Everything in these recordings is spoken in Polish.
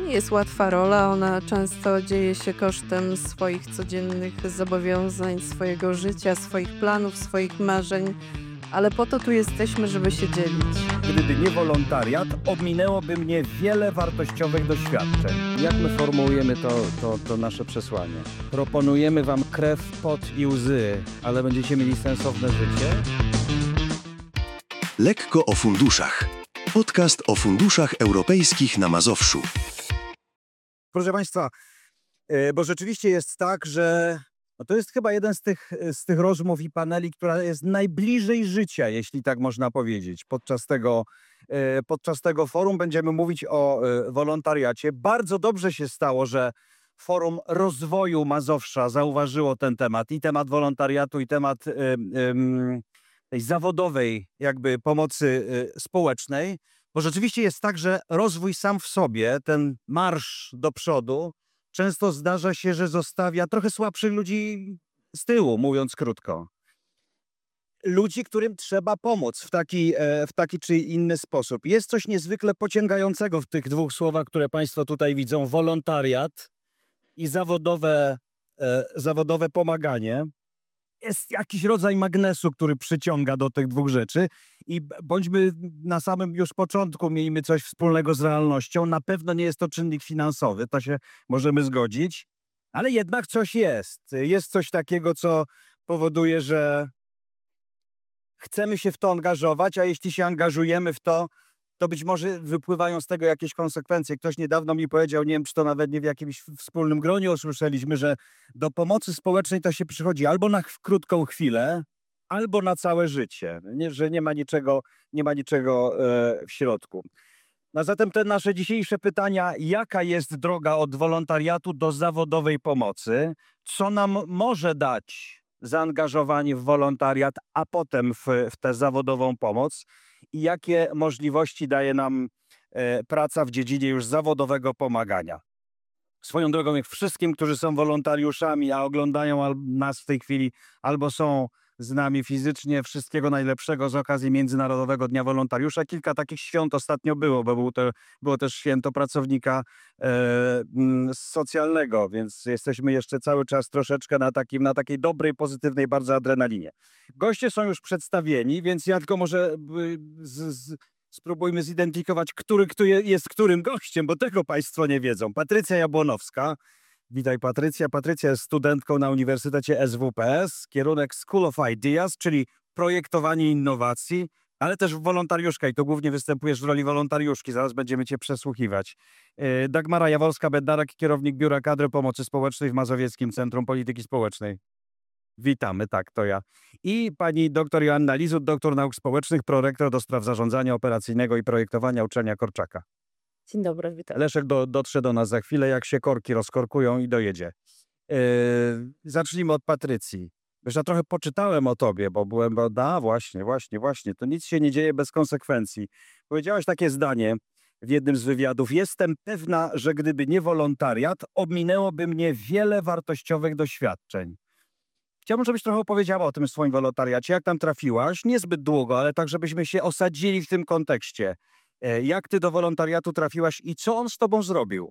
nie jest łatwa rola, ona często dzieje się kosztem swoich codziennych zobowiązań, swojego życia, swoich planów, swoich marzeń, ale po to tu jesteśmy, żeby się dzielić. Gdyby nie wolontariat, ominęłoby mnie wiele wartościowych doświadczeń. Jak my formułujemy to nasze przesłanie? Proponujemy wam krew, pot i łzy, ale będziecie mieli sensowne życie? Lekko o funduszach. Podcast o funduszach europejskich na Mazowszu. Proszę Państwa, bo rzeczywiście jest tak, że to jest chyba jeden z tych rozmów i paneli, która jest najbliżej życia, jeśli tak można powiedzieć. Podczas tego forum będziemy mówić o wolontariacie. Bardzo dobrze się stało, że Forum Rozwoju Mazowsza zauważyło ten temat. I temat wolontariatu, i temat tej zawodowej jakby pomocy społecznej. Bo rzeczywiście jest tak, że rozwój sam w sobie, ten marsz do przodu, często zdarza się, że zostawia trochę słabszych ludzi z tyłu, mówiąc krótko. Ludzi, którym trzeba pomóc w taki czy inny sposób. Jest coś niezwykle pociągającego w tych dwóch słowach, które Państwo tutaj widzą. Wolontariat i zawodowe pomaganie. Jest jakiś rodzaj magnesu, który przyciąga do tych dwóch rzeczy i bądźmy na samym już początku, miejmy coś wspólnego z realnością. Na pewno nie jest to czynnik finansowy, to się możemy zgodzić, ale jednak coś jest. Jest coś takiego, co powoduje, że chcemy się w to angażować, a jeśli się angażujemy w to, to być może wypływają z tego jakieś konsekwencje. Ktoś niedawno mi powiedział, nie wiem, czy to nawet nie w jakimś wspólnym gronie usłyszeliśmy, że do pomocy społecznej to się przychodzi albo na krótką chwilę, albo na całe życie, że nie ma niczego w środku. No zatem te nasze dzisiejsze pytania, jaka jest droga od wolontariatu do zawodowej pomocy, co nam może dać zaangażowanie w wolontariat, a potem w tę zawodową pomoc i jakie możliwości daje nam praca w dziedzinie już zawodowego pomagania. Swoją drogą, jak wszystkim, którzy są wolontariuszami, a oglądają nas w tej chwili albo są z nami fizycznie, wszystkiego najlepszego z okazji Międzynarodowego Dnia Wolontariusza. Kilka takich świąt ostatnio było, bo było też święto pracownika socjalnego, więc jesteśmy jeszcze cały czas troszeczkę na takiej dobrej, pozytywnej bardzo adrenalinie. Goście są już przedstawieni, więc ja tylko może spróbujmy zidentyfikować, kto jest którym gościem, bo tego Państwo nie wiedzą. Patrycja Jabłonowska. Witaj Patrycja. Patrycja jest studentką na Uniwersytecie SWPS, kierunek School of Ideas, czyli projektowanie innowacji, ale też wolontariuszka i to głównie występujesz w roli wolontariuszki. Zaraz będziemy Cię przesłuchiwać. Dagmara Jaworska-Bednarek, kierownik Biura Kadry Pomocy Społecznej w Mazowieckim Centrum Polityki Społecznej. Witamy, tak, to ja. I pani dr Joanna Lizut, doktor nauk społecznych, prorektor do spraw zarządzania operacyjnego i projektowania uczelnia Korczaka. Dzień dobry, witam. Leszek dotrze do nas za chwilę, jak się korki rozkorkują i dojedzie. Zacznijmy od Patrycji. Wiesz, ja trochę poczytałem o tobie, bo byłem, właśnie, to nic się nie dzieje bez konsekwencji. Powiedziałaś takie zdanie w jednym z wywiadów. Jestem pewna, że gdyby nie wolontariat, ominęłoby mnie wiele wartościowych doświadczeń. Chciałbym, żebyś trochę opowiedziała o tym swoim wolontariacie. Jak tam trafiłaś? Niezbyt długo, ale tak, żebyśmy się osadzili w tym kontekście. Jak ty do wolontariatu trafiłaś i co on z tobą zrobił?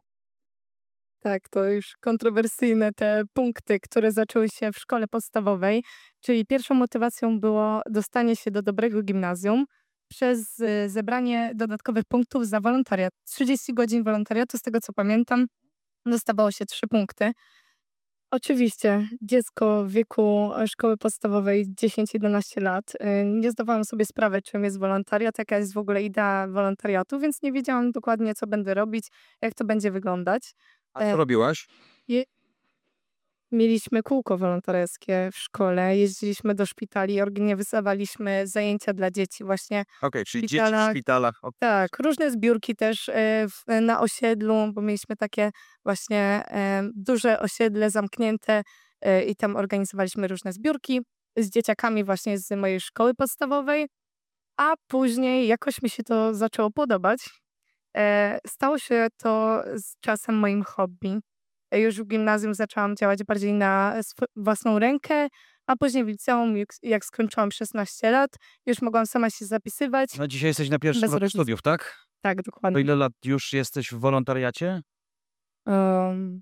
Tak, to już kontrowersyjne te punkty, które zaczęły się w szkole podstawowej, czyli pierwszą motywacją było dostanie się do dobrego gimnazjum przez zebranie dodatkowych punktów za wolontariat. 30 godzin wolontariatu, z tego co pamiętam, dostawało się 3 punkty. Oczywiście dziecko w wieku szkoły podstawowej 10-11 lat. Nie zdawałam sobie sprawy, czym jest wolontariat, jaka jest w ogóle idea wolontariatu, więc nie wiedziałam dokładnie, co będę robić, jak to będzie wyglądać. A co robiłaś? Je- Mieliśmy kółko wolontariackie w szkole, jeździliśmy do szpitali, organizowaliśmy zajęcia dla dzieci właśnie Okej, czyli dzieci w szpitalach. szpitalach. Tak, różne zbiórki też na osiedlu, bo mieliśmy takie właśnie duże osiedle zamknięte i tam organizowaliśmy różne zbiórki z dzieciakami właśnie z mojej szkoły podstawowej, a później jakoś mi się to zaczęło podobać. Stało się to z czasem moim hobby. Już w gimnazjum zaczęłam działać bardziej na własną rękę, a później w liceum, jak skończyłam 16 lat, już mogłam sama się zapisywać. No dzisiaj jesteś na pierwszym Bez roku rodziców. studiów, tak? Tak, To dokładnie. ile lat już jesteś w wolontariacie? Em,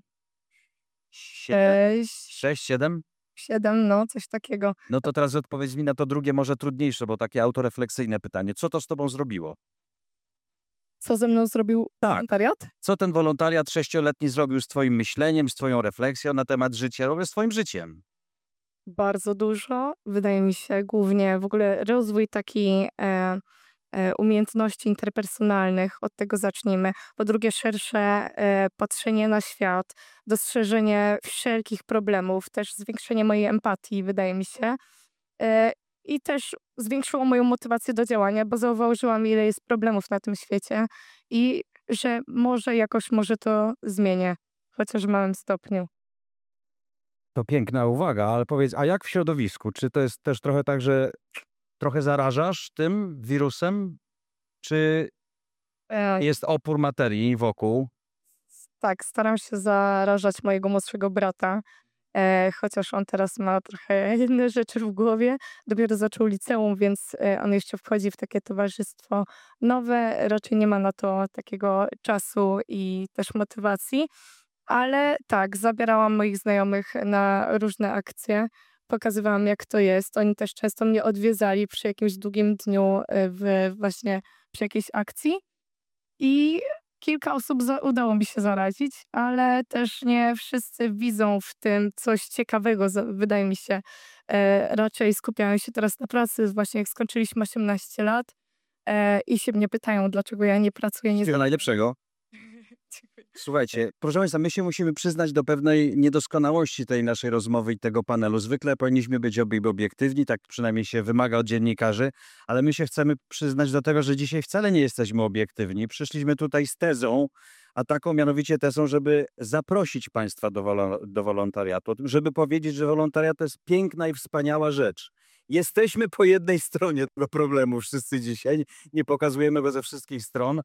6, 6, 7? 7, no coś takiego. No to teraz odpowiedz mi na to drugie, może trudniejsze, bo takie autorefleksyjne pytanie. Co to z tobą zrobiło? Co ze mną zrobił Tak. wolontariat? Co ten wolontariat 6-letni zrobił z twoim myśleniem, z twoją refleksją na temat życia, z twoim życiem? Bardzo dużo. Wydaje mi się, głównie w ogóle rozwój taki umiejętności interpersonalnych, od tego zacznijmy. Po drugie, szersze patrzenie na świat, dostrzeżenie wszelkich problemów, też zwiększenie mojej empatii, wydaje mi się. E, I też zwiększyło moją motywację do działania, bo zauważyłam, ile jest problemów na tym świecie i że może to zmienię, chociaż w małym stopniu. To piękna uwaga, ale powiedz, a jak w środowisku? Czy to jest też trochę tak, że trochę zarażasz tym wirusem? Czy E, jest opór materii wokół? Tak, staram się zarażać mojego młodszego brata, chociaż on teraz ma trochę inne rzeczy w głowie. Dopiero zaczął liceum, więc on jeszcze wchodzi w takie towarzystwo nowe. Raczej nie ma na to takiego czasu i też motywacji. Ale tak, zabierałam moich znajomych na różne akcje. Pokazywałam, jak to jest. Oni też często mnie odwiedzali przy jakimś długim dniu, właśnie przy jakiejś akcji. I kilka osób udało mi się zarazić, ale też nie wszyscy widzą w tym coś ciekawego, wydaje mi się. Raczej skupiają się teraz na pracy, właśnie jak skończyliśmy 18 lat i się mnie pytają, dlaczego ja nie pracuję. Wszystkiego najlepszego. Słuchajcie, proszę Państwa, my się musimy przyznać do pewnej niedoskonałości tej naszej rozmowy i tego panelu. Zwykle powinniśmy być obiektywni, tak przynajmniej się wymaga od dziennikarzy, ale my się chcemy przyznać do tego, że dzisiaj wcale nie jesteśmy obiektywni. Przyszliśmy tutaj z tezą, a taką mianowicie tezą, żeby zaprosić Państwa do wolontariatu, żeby powiedzieć, że wolontariat to jest piękna i wspaniała rzecz. Jesteśmy po jednej stronie tego problemu wszyscy dzisiaj, nie pokazujemy go ze wszystkich stron.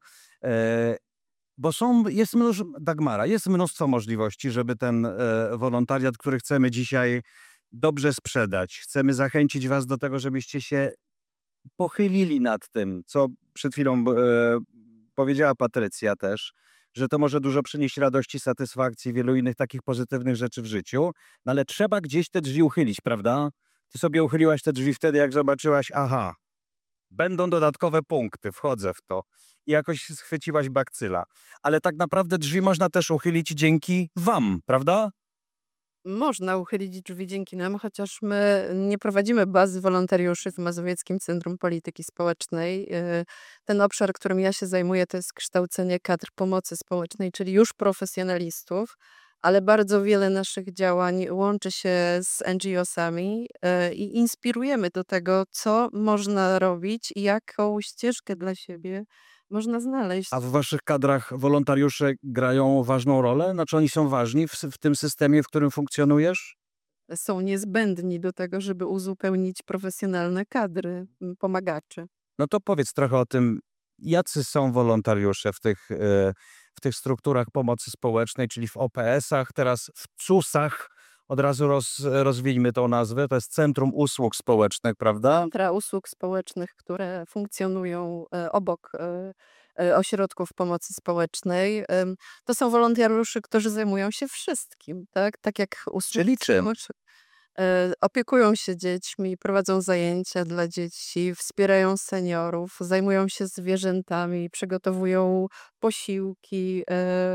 Bo Dagmara, jest mnóstwo możliwości, żeby ten wolontariat, który chcemy dzisiaj dobrze sprzedać. Chcemy zachęcić Was do tego, żebyście się pochylili nad tym, co przed chwilą powiedziała Patrycja też, że to może dużo przynieść radości, satysfakcji, wielu innych takich pozytywnych rzeczy w życiu, no ale trzeba gdzieś te drzwi uchylić, prawda? Ty sobie uchyliłaś te drzwi wtedy, jak zobaczyłaś, aha, będą dodatkowe punkty, wchodzę w to. I jakoś schwyciłaś bakcyla. Ale tak naprawdę drzwi można też uchylić dzięki Wam, prawda? Można uchylić drzwi dzięki nam, chociaż my nie prowadzimy bazy wolontariuszy w Mazowieckim Centrum Polityki Społecznej. Ten obszar, którym ja się zajmuję, to jest kształcenie kadr pomocy społecznej, czyli już profesjonalistów, ale bardzo wiele naszych działań łączy się z NGO-sami i inspirujemy do tego, co można robić i jaką ścieżkę dla siebie można znaleźć. A w Waszych kadrach wolontariusze grają ważną rolę? Znaczy oni są ważni w tym systemie, w którym funkcjonujesz? Są niezbędni do tego, żeby uzupełnić profesjonalne kadry pomagaczy. No to powiedz trochę o tym, jacy są wolontariusze w tych strukturach pomocy społecznej, czyli w OPS-ach, teraz w CUS-ach. Od razu rozwijmy tą nazwę. To jest Centrum Usług Społecznych, prawda? Centra usług społecznych, które funkcjonują obok ośrodków pomocy społecznej. To są wolontariusze, którzy zajmują się wszystkim, tak? Tak jak usługi Czyli czym? społeczne. Opiekują się dziećmi, prowadzą zajęcia dla dzieci, wspierają seniorów, zajmują się zwierzętami, przygotowują posiłki.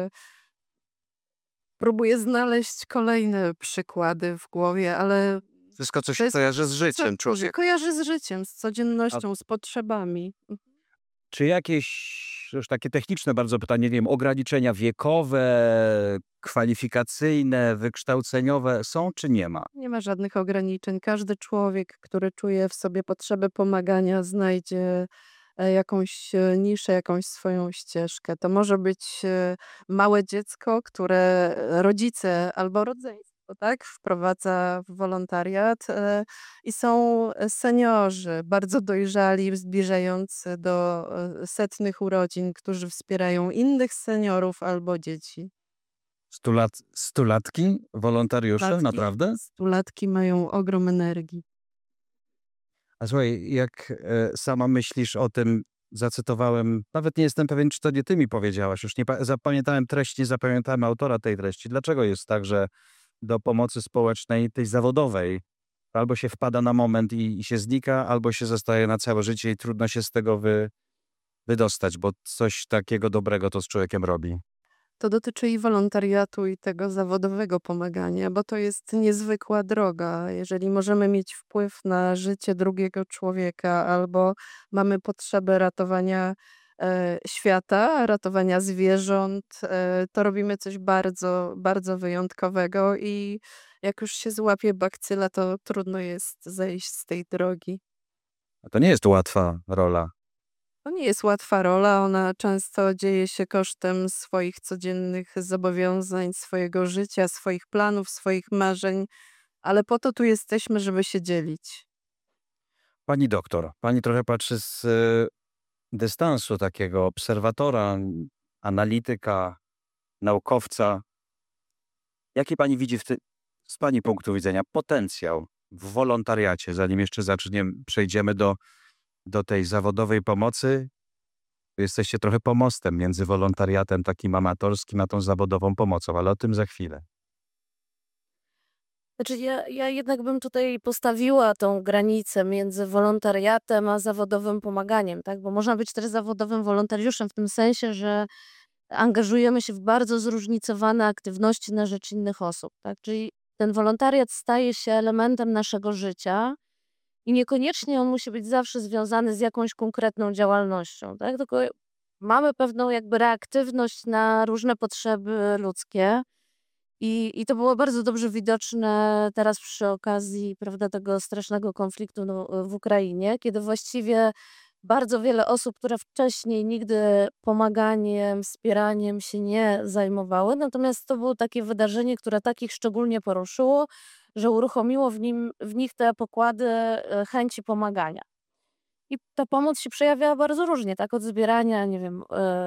Próbuję znaleźć kolejne przykłady w głowie, ale Wszystko, co to się jest kojarzy z życiem co człowieka. kojarzy z życiem, z codziennością, z potrzebami. Czy jakieś, już takie techniczne bardzo pytanie, nie wiem, ograniczenia wiekowe, kwalifikacyjne, wykształceniowe są, czy nie ma? Nie ma żadnych ograniczeń. Każdy człowiek, który czuje w sobie potrzebę pomagania, znajdzie jakąś niszę, jakąś swoją ścieżkę. To może być małe dziecko, które rodzice albo rodzeństwo, tak, wprowadza w wolontariat i są seniorzy, bardzo dojrzali, zbliżający do setnych urodzin, którzy wspierają innych seniorów albo dzieci. Stulatki, wolontariusze, Stulatki. naprawdę? Stulatki mają ogrom energii. A słuchaj, jak sama myślisz o tym, zacytowałem, nawet nie jestem pewien, czy to nie ty mi powiedziałaś, już nie zapamiętałem treści, nie zapamiętałem autora tej treści. Dlaczego jest tak, że do pomocy społecznej, tej zawodowej, albo się wpada na moment i się znika, albo się zostaje na całe życie i trudno się z tego wydostać, bo coś takiego dobrego to z człowiekiem robi. To dotyczy i wolontariatu, i tego zawodowego pomagania, bo to jest niezwykła droga. Jeżeli możemy mieć wpływ na życie drugiego człowieka, albo mamy potrzebę ratowania świata, ratowania zwierząt, to robimy coś bardzo, bardzo wyjątkowego i jak już się złapie bakcyla, to trudno jest zejść z tej drogi. A to nie jest łatwa rola. To nie jest łatwa rola, ona często dzieje się kosztem swoich codziennych zobowiązań, swojego życia, swoich planów, swoich marzeń, ale po to tu jesteśmy, żeby się dzielić. Pani doktor, pani trochę patrzy z dystansu takiego obserwatora, analityka, naukowca. Jaki pani widzi z pani punktu widzenia potencjał w wolontariacie, zanim jeszcze przejdziemy do tej zawodowej pomocy? Jesteście trochę pomostem między wolontariatem takim amatorskim, a tą zawodową pomocą, ale o tym za chwilę. Znaczy ja jednak bym tutaj postawiła tą granicę między wolontariatem a zawodowym pomaganiem, tak? Bo można być też zawodowym wolontariuszem w tym sensie, że angażujemy się w bardzo zróżnicowane aktywności na rzecz innych osób, tak? Czyli ten wolontariat staje się elementem naszego życia i niekoniecznie on musi być zawsze związany z jakąś konkretną działalnością, tak? Tylko mamy pewną jakby reaktywność na różne potrzeby ludzkie. I to było bardzo dobrze widoczne teraz przy okazji, prawda, tego strasznego konfliktu w Ukrainie, kiedy właściwie bardzo wiele osób, które wcześniej nigdy pomaganiem, wspieraniem się nie zajmowały, natomiast to było takie wydarzenie, które takich szczególnie poruszyło, że uruchomiło w nich te pokłady chęci pomagania. I ta pomoc się przejawiała bardzo różnie, tak, od zbierania, nie wiem,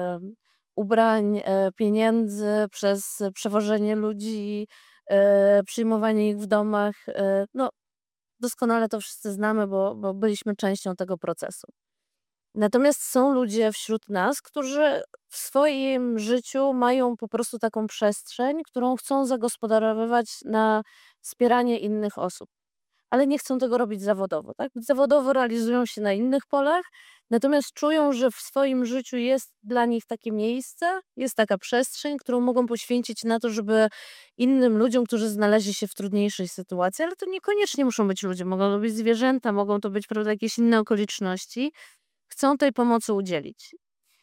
ubrań, pieniędzy, przez przewożenie ludzi, przyjmowanie ich w domach. No, doskonale to wszyscy znamy, bo byliśmy częścią tego procesu. Natomiast są ludzie wśród nas, którzy w swoim życiu mają po prostu taką przestrzeń, którą chcą zagospodarowywać na wspieranie innych osób, ale nie chcą tego robić zawodowo, tak? Zawodowo realizują się na innych polach, natomiast czują, że w swoim życiu jest dla nich takie miejsce, jest taka przestrzeń, którą mogą poświęcić na to, żeby innym ludziom, którzy znaleźli się w trudniejszej sytuacji, ale to niekoniecznie muszą być ludzie, mogą to być zwierzęta, mogą to być, prawda, jakieś inne okoliczności, chcą tej pomocy udzielić.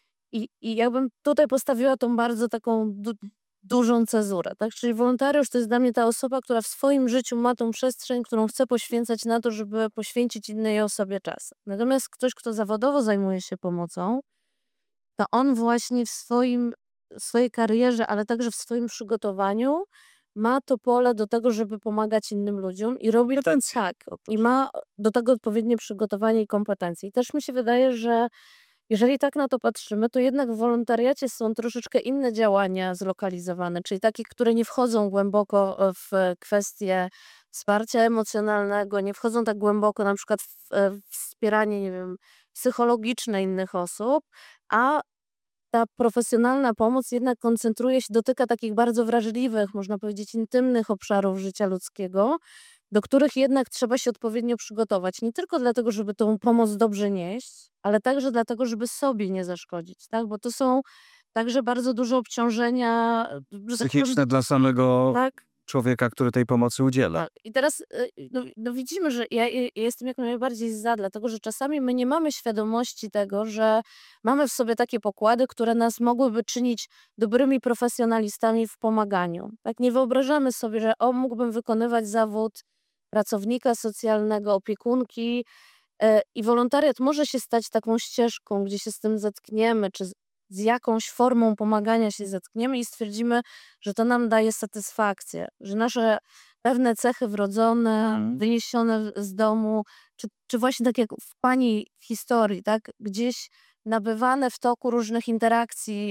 I jakbym tutaj postawiła tą bardzo taką dużą cezurę, tak? Czyli wolontariusz to jest dla mnie ta osoba, która w swoim życiu ma tą przestrzeń, którą chce poświęcać na to, żeby poświęcić innej osobie czas. Natomiast ktoś, kto zawodowo zajmuje się pomocą, to on właśnie w swojej karierze, ale także w swoim przygotowaniu ma to pole do tego, żeby pomagać innym ludziom i robi to tak. I ma do tego odpowiednie przygotowanie i kompetencje. I też mi się wydaje, że jeżeli tak na to patrzymy, to jednak w wolontariacie są troszeczkę inne działania zlokalizowane, czyli takie, które nie wchodzą głęboko w kwestie wsparcia emocjonalnego, nie wchodzą tak głęboko na przykład w wspieranie, nie wiem, psychologiczne innych osób, a ta profesjonalna pomoc jednak koncentruje się, dotyka takich bardzo wrażliwych, można powiedzieć, intymnych obszarów życia ludzkiego, do których jednak trzeba się odpowiednio przygotować. Nie tylko dlatego, żeby tą pomoc dobrze nieść, ale także dlatego, żeby sobie nie zaszkodzić, tak? Bo to są także bardzo duże obciążenia, że tak powiem, Psychiczne dla samego tak. człowieka, który tej pomocy udziela. Tak. I teraz no widzimy, że ja jestem jak najbardziej za, dlatego że czasami my nie mamy świadomości tego, że mamy w sobie takie pokłady, które nas mogłyby czynić dobrymi profesjonalistami w pomaganiu. Tak, nie wyobrażamy sobie, że mógłbym wykonywać zawód pracownika socjalnego, opiekunki, i wolontariat może się stać taką ścieżką, gdzie się z tym zetkniemy, czy z jakąś formą pomagania się zetkniemy i stwierdzimy, że to nam daje satysfakcję, że nasze pewne cechy wrodzone, wyniesione z domu, czy właśnie tak jak w pani historii, tak, gdzieś nabywane w toku różnych interakcji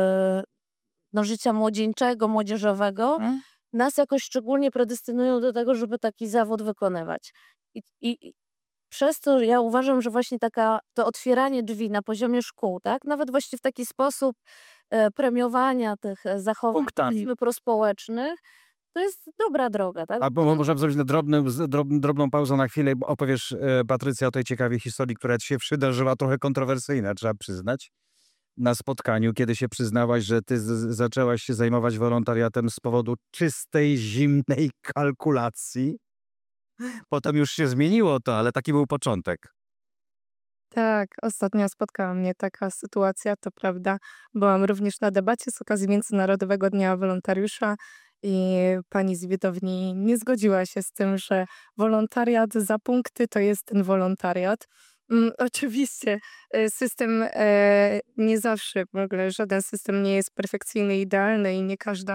no, życia młodzieńczego, młodzieżowego, nas jakoś szczególnie predestynują do tego, żeby taki zawód wykonywać. I Przez to ja uważam, że właśnie to otwieranie drzwi na poziomie szkół, tak, nawet właśnie w taki sposób premiowania tych zachowań Punktami. powiedzmy prospołecznych, to jest dobra droga, tak? Albo możemy zrobić drobną pauzę na chwilę, bo opowiesz, Patrycja, o tej ciekawej historii, która ci się przydarzyła, trochę kontrowersyjna, trzeba przyznać. Na spotkaniu, kiedy się przyznałaś, że ty zaczęłaś się zajmować wolontariatem z powodu czystej, zimnej kalkulacji. Potem już się zmieniło to, ale taki był początek. Tak, ostatnio spotkała mnie taka sytuacja, to prawda. Byłam również na debacie z okazji Międzynarodowego Dnia Wolontariusza i pani z widowni nie zgodziła się z tym, że wolontariat za punkty to jest ten wolontariat. Oczywiście system nie zawsze, w ogóle żaden system nie jest perfekcyjny, idealny i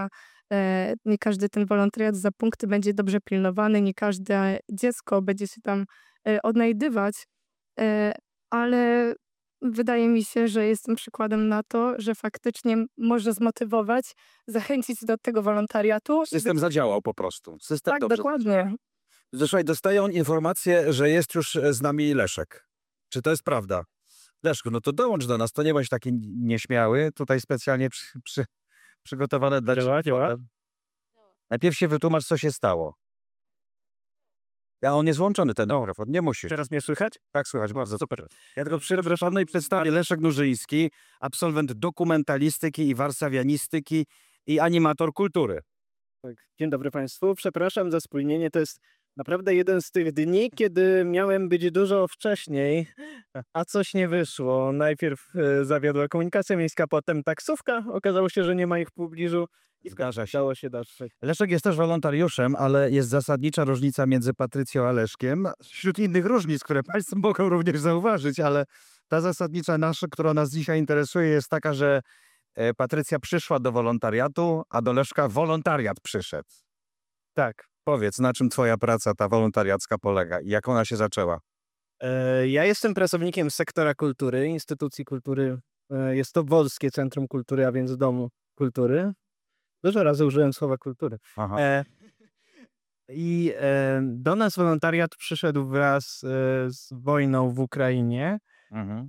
nie każdy ten wolontariat za punkty będzie dobrze pilnowany, nie każde dziecko będzie się tam odnajdywać. E, ale wydaje mi się, że jestem przykładem na to, że faktycznie może zmotywować, zachęcić do tego wolontariatu. System zadziałał po prostu. System Tak, dobrze. dokładnie. Zresztą dostają informację, że jest już z nami Leszek. Czy to jest prawda? Leszku, no to dołącz do nas, to nie bądź taki nieśmiały. Tutaj specjalnie przygotowane dla ciebie. Najpierw się wytłumacz, co się stało. On jest włączony, ten mikrofon, nie musisz. Teraz mnie słychać? Tak, słychać, bardzo super. Ja tylko przepraszam i przedstawię Leszek Nurzyński, absolwent dokumentalistyki i warszawianistyki i animator kultury. Tak. Dzień dobry Państwu. Przepraszam za spóźnienie. To jest naprawdę jeden z tych dni, kiedy miałem być dużo wcześniej, a coś nie wyszło. Najpierw zawiodła komunikacja miejska, potem taksówka. Okazało się, że nie ma ich w pobliżu i Zdarza się. dało się dotrzeć. Leszek jest też wolontariuszem, ale jest zasadnicza różnica między Patrycją a Leszkiem. Wśród innych różnic, które Państwo mogą również zauważyć, ale ta zasadnicza nasza, która nas dzisiaj interesuje, jest taka, że Patrycja przyszła do wolontariatu, a do Leszka wolontariat przyszedł. Tak. Powiedz, na czym twoja praca ta wolontariacka polega i jak ona się zaczęła? Ja jestem pracownikiem sektora kultury, instytucji kultury. Jest to Wolskie Centrum Kultury, a więc Domu Kultury. Dużo razy użyłem słowa kultury. Aha. Do nas wolontariat przyszedł wraz z wojną w Ukrainie. Mhm.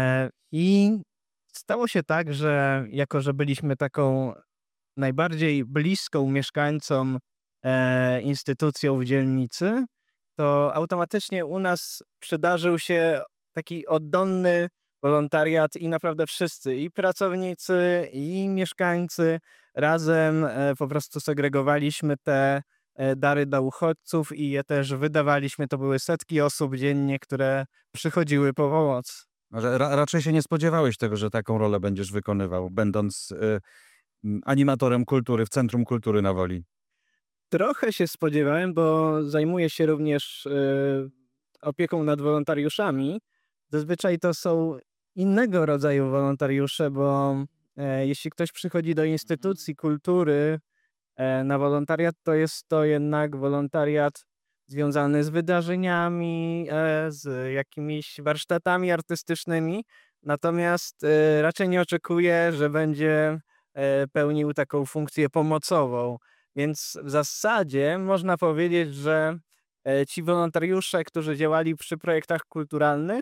I stało się tak, że jako, że byliśmy taką najbardziej bliską mieszkańcom instytucją w dzielnicy, to automatycznie u nas przydarzył się taki oddolny wolontariat i naprawdę wszyscy, i pracownicy, i mieszkańcy razem po prostu segregowaliśmy te dary dla uchodźców i je też wydawaliśmy. To były setki osób dziennie, które przychodziły po pomoc. Może raczej się nie spodziewałeś tego, że taką rolę będziesz wykonywał, będąc animatorem kultury w Centrum Kultury na Woli. Trochę się spodziewałem, bo zajmuję się również opieką nad wolontariuszami. Zazwyczaj to są innego rodzaju wolontariusze, bo jeśli ktoś przychodzi do instytucji kultury na wolontariat, to jest to jednak wolontariat związany z wydarzeniami, z jakimiś warsztatami artystycznymi. Natomiast raczej nie oczekuję, że będzie pełnił taką funkcję pomocową. Więc w zasadzie można powiedzieć, że ci wolontariusze, którzy działali przy projektach kulturalnych,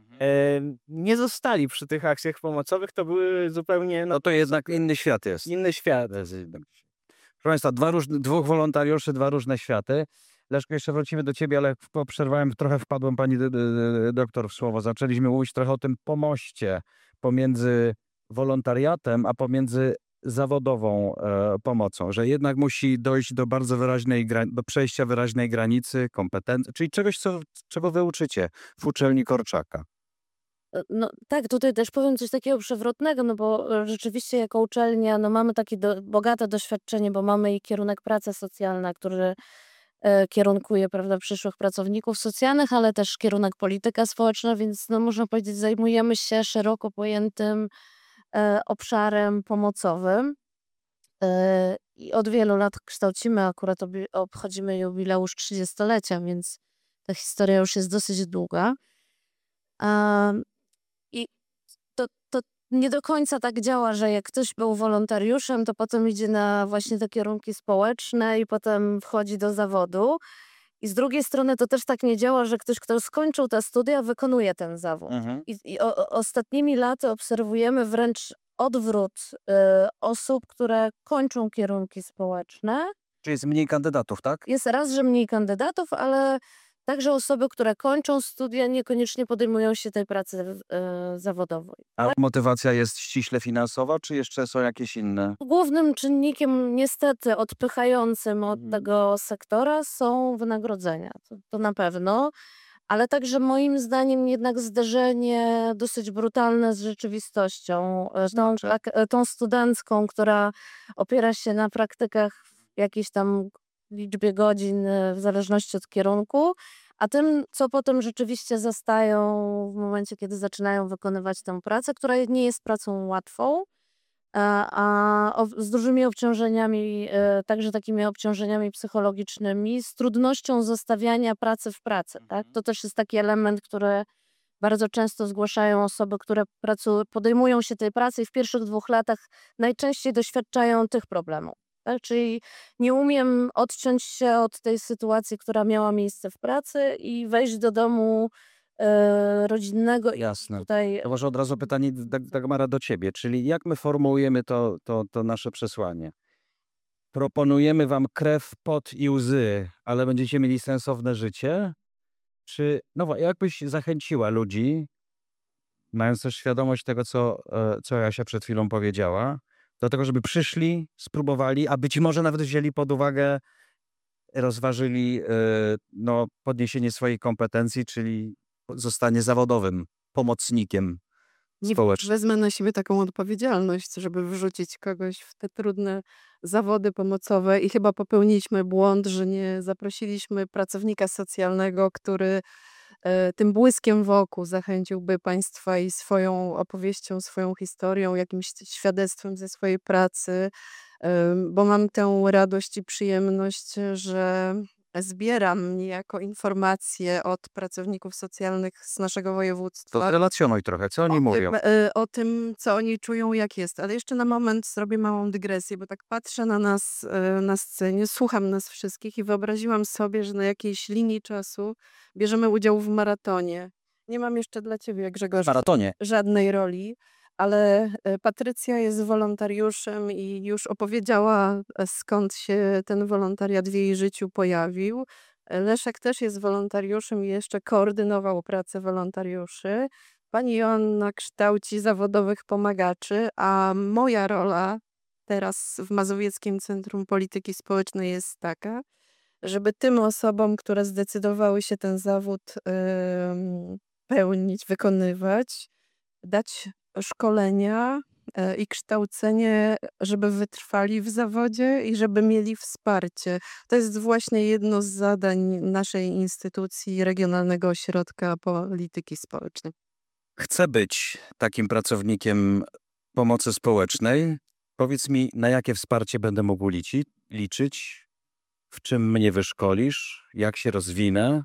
nie zostali przy tych akcjach pomocowych. To były zupełnie No to jednak inny świat jest. inny świat. Proszę Państwa, dwóch wolontariuszy, dwa różne światy. Leszko, jeszcze wrócimy do ciebie, ale przerwałem, trochę wpadłem pani doktor w słowo. Zaczęliśmy mówić trochę o tym pomoście pomiędzy wolontariatem, a pomiędzy zawodową pomocą, że jednak musi dojść do bardzo do przejścia wyraźnej granicy kompetencji, czyli czegoś, czego wy uczycie w uczelni Korczaka. No tak, tutaj też powiem coś takiego przewrotnego, no bo rzeczywiście jako uczelnia no mamy takie bogate doświadczenie, bo mamy i kierunek praca socjalna, który kierunkuje, prawda, przyszłych pracowników socjalnych, ale też kierunek polityka społeczna, więc no można powiedzieć zajmujemy się szeroko pojętym obszarem pomocowym i od wielu lat kształcimy, akurat obchodzimy jubileusz 30-lecia, więc ta historia już jest dosyć długa. I to nie do końca tak działa, że jak ktoś był wolontariuszem, to potem idzie na właśnie te kierunki społeczne i potem wchodzi do zawodu. I z drugiej strony to też tak nie działa, że ktoś, kto skończył te studia, wykonuje ten zawód. Ostatnimi laty obserwujemy wręcz odwrót osób, które kończą kierunki społeczne. Czy jest mniej kandydatów, tak? Jest raz, że mniej kandydatów, ale także osoby, które kończą studia, niekoniecznie podejmują się tej pracy zawodowej. A motywacja jest ściśle finansowa, czy jeszcze są jakieś inne? Głównym czynnikiem niestety odpychającym od tego sektora są wynagrodzenia. To na pewno, ale także moim zdaniem jednak zderzenie dosyć brutalne z rzeczywistością. Tą studencką, która opiera się na praktykach w jakiejś tam liczbie godzin w zależności od kierunku, a tym, co potem rzeczywiście zastają w momencie, kiedy zaczynają wykonywać tę pracę, która nie jest pracą łatwą, z dużymi obciążeniami, także takimi obciążeniami psychologicznymi, z trudnością zostawiania pracy w pracy. Tak? To też jest taki element, który bardzo często zgłaszają osoby, które podejmują się tej pracy i w pierwszych 2 latach najczęściej doświadczają tych problemów. Tak? Czyli nie umiem odciąć się od tej sytuacji, która miała miejsce w pracy i wejść do domu rodzinnego. Jasne. Tutaj To może od razu pytanie, Dagmara, do ciebie. Czyli jak my formułujemy to nasze przesłanie? Proponujemy wam krew, pot i łzy, ale będziecie mieli sensowne życie? Czy, jakbyś zachęciła ludzi, mając też świadomość tego, co Jasia przed chwilą powiedziała, do tego, żeby przyszli, spróbowali, a być może nawet wzięli pod uwagę, rozważyli podniesienie swojej kompetencji, czyli zostanie zawodowym pomocnikiem Nie społecznym. wezmę na siebie taką odpowiedzialność, żeby wrzucić kogoś w te trudne zawody pomocowe i chyba popełniliśmy błąd, że nie zaprosiliśmy pracownika socjalnego, który tym błyskiem wokół zachęciłby państwa i swoją opowieścią, swoją historią, jakimś świadectwem ze swojej pracy, bo mam tę radość i przyjemność, że zbieram niejako informacje od pracowników socjalnych z naszego To województwa relacjonuj trochę, co oni mówią. o tym, co oni czują, jak jest. Ale jeszcze na moment zrobię małą dygresję, bo tak patrzę na nas na scenie, słucham nas wszystkich i wyobraziłam sobie, że na jakiejś linii czasu bierzemy udział w maratonie. Nie mam jeszcze dla ciebie, W Grzegorz, maratonie. żadnej roli, ale Patrycja jest wolontariuszem i już opowiedziała, skąd się ten wolontariat w jej życiu pojawił. Leszek też jest wolontariuszem i jeszcze koordynował pracę wolontariuszy. Pani Joanna kształci zawodowych pomagaczy, a moja rola teraz w Mazowieckim Centrum Polityki Społecznej jest taka, żeby tym osobom, które zdecydowały się ten zawód pełnić, wykonywać, dać szkolenia i kształcenie, żeby wytrwali w zawodzie i żeby mieli wsparcie. To jest właśnie jedno z zadań naszej instytucji Regionalnego Ośrodka Polityki Społecznej. Chcę być takim pracownikiem pomocy społecznej. Powiedz mi, na jakie wsparcie będę mógł liczyć? W czym mnie wyszkolisz? Jak się rozwinę?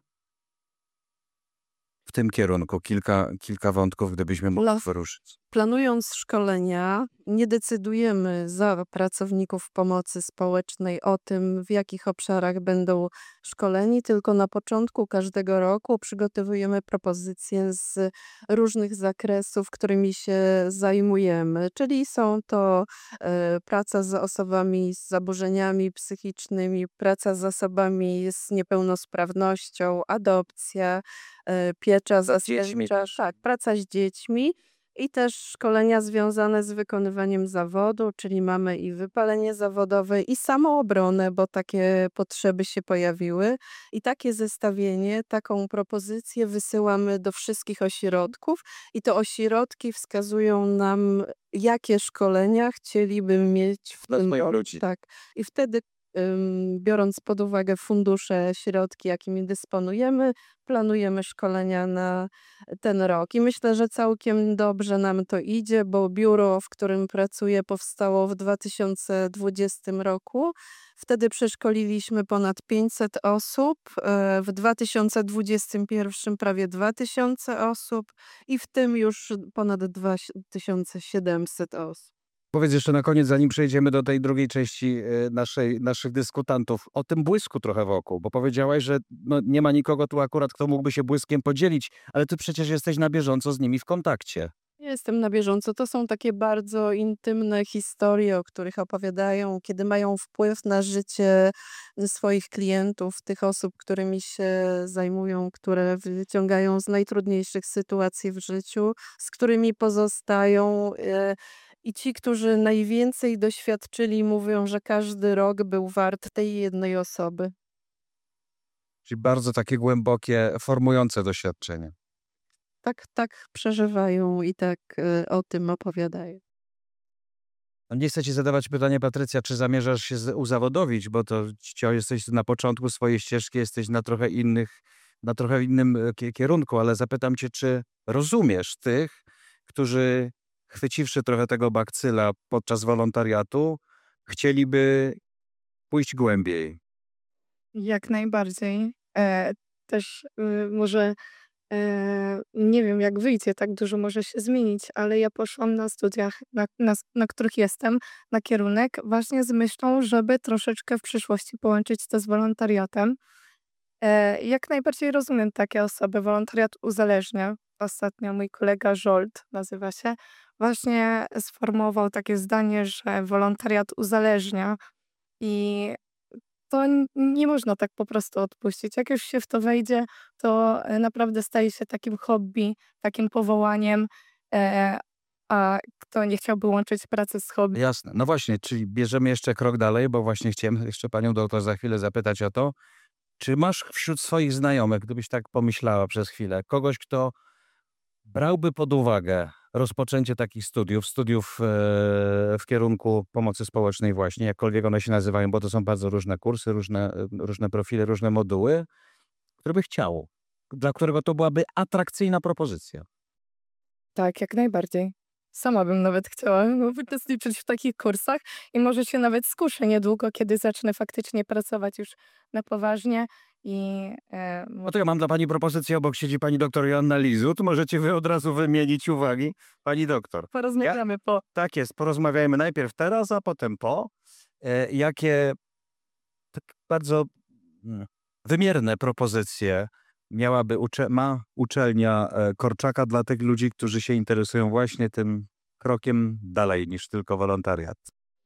W tym kierunku kilka wątków, gdybyśmy mogli wyruszyć. Planując szkolenia, nie decydujemy za pracowników pomocy społecznej o tym, w jakich obszarach będą szkoleni, tylko na początku każdego roku przygotowujemy propozycje z różnych zakresów, którymi się zajmujemy. Czyli są to praca z osobami z zaburzeniami psychicznymi, praca z osobami z niepełnosprawnością, adopcja, piecza dziećmi zastępcza, tak, praca z dziećmi i też szkolenia związane z wykonywaniem zawodu, czyli mamy i wypalenie zawodowe, i samoobronę, bo takie potrzeby się pojawiły. I takie zestawienie, taką propozycję wysyłamy do wszystkich ośrodków i te ośrodki wskazują nam, jakie szkolenia chcieliby mieć w Dla tym swoich roku. ludzi. Tak. I wtedy biorąc pod uwagę fundusze, środki, jakimi dysponujemy, planujemy szkolenia na ten rok. I myślę, że całkiem dobrze nam to idzie, bo biuro, w którym pracuję, powstało w 2020 roku. Wtedy przeszkoliliśmy ponad 500 osób, w 2021 prawie 2000 osób i w tym już ponad 2700 osób. Powiedz jeszcze na koniec, zanim przejdziemy do tej drugiej części naszych dyskutantów, o tym błysku trochę wokół, bo powiedziałaś, że no, nie ma nikogo tu akurat, kto mógłby się błyskiem podzielić, ale ty przecież jesteś na bieżąco z nimi w kontakcie. Nie jestem na bieżąco. To są takie bardzo intymne historie, o których opowiadają, kiedy mają wpływ na życie swoich klientów, tych osób, którymi się zajmują, które wyciągają z najtrudniejszych sytuacji w życiu, z którymi pozostają. I ci, którzy najwięcej doświadczyli, mówią, że każdy rok był wart tej jednej osoby. Czyli bardzo takie głębokie, formujące doświadczenie. Tak przeżywają i tak o tym opowiadają. No nie chcę ci zadawać pytania, Patrycja, czy zamierzasz się uzawodowić, bo to jesteś na początku swojej ścieżki, jesteś na trochę innym kierunku, ale zapytam cię, czy rozumiesz tych, którzy chwyciwszy trochę tego bakcyla podczas wolontariatu, chcieliby pójść głębiej. Jak najbardziej. Też może nie wiem, jak wyjdzie, tak dużo może się zmienić, ale ja poszłam na studiach, na których jestem, na kierunek właśnie z myślą, żeby troszeczkę w przyszłości połączyć to z wolontariatem. Jak najbardziej rozumiem takie osoby. Wolontariat uzależnia. Ostatnio mój kolega Żolt, nazywa się, właśnie sformułował takie zdanie, że wolontariat uzależnia i to nie można tak po prostu odpuścić. Jak już się w to wejdzie, to naprawdę staje się takim hobby, takim powołaniem, a kto nie chciałby łączyć pracy z hobby. Jasne. No właśnie, czyli bierzemy jeszcze krok dalej, bo właśnie chciałem jeszcze panią doktor za chwilę zapytać o to, czy masz wśród swoich znajomych, gdybyś tak pomyślała przez chwilę, kogoś, kto brałby pod uwagę rozpoczęcie takich studiów w kierunku pomocy społecznej właśnie, jakkolwiek one się nazywają, bo to są bardzo różne kursy, różne profile, różne moduły, który by chciał, dla którego to byłaby atrakcyjna propozycja. Tak, jak najbardziej. Sama bym nawet chciała uczestniczyć w takich kursach i może się nawet skuszę niedługo, kiedy zacznę faktycznie pracować już na poważnie i No to ja mam dla pani propozycję, obok siedzi pani doktor Joanna Lizut, możecie wy od razu wymienić uwagi. Pani doktor. porozmawiamy po. Tak jest, porozmawiajmy najpierw teraz, a potem po. Jakie tak bardzo wymierne propozycje ma uczelnia Korczaka dla tych ludzi, którzy się interesują właśnie tym krokiem dalej niż tylko wolontariat?